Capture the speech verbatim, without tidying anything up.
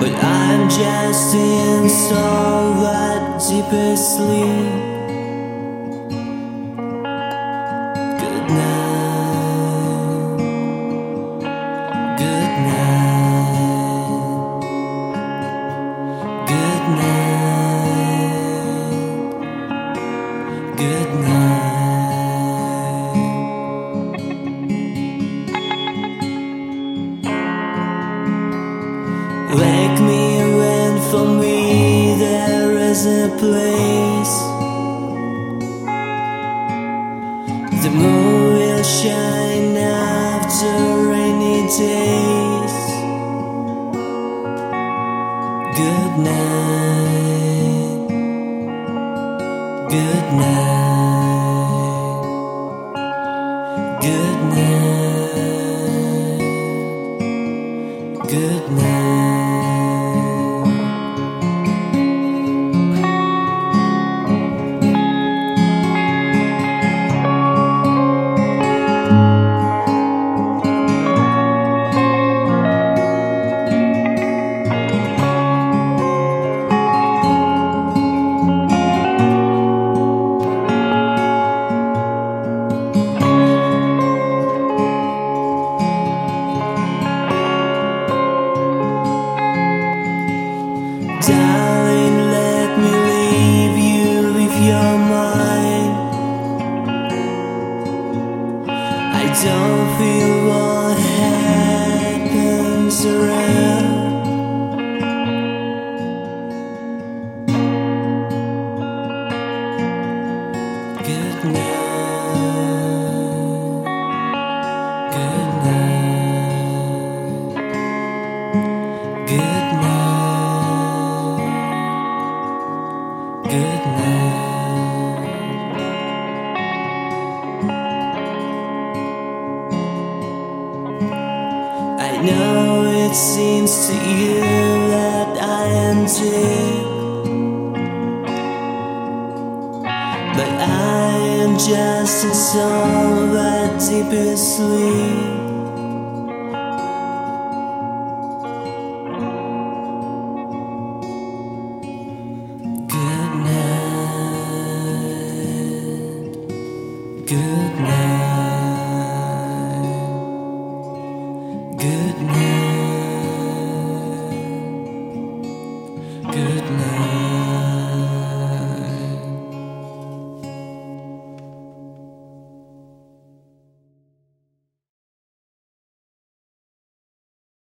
but I'm just in so deeper sleep. Good night, good night, good night, good night. Wake me when for me there is a place. The moon will shine after rainy days. Good night, good night, good night, good night. Darling, let me leave you if you're mine. I don't feel what happens around. Good night, good night, good night, good night. I know it seems to you that I am deep, but I am just in some deeper sleep. Good night, good night.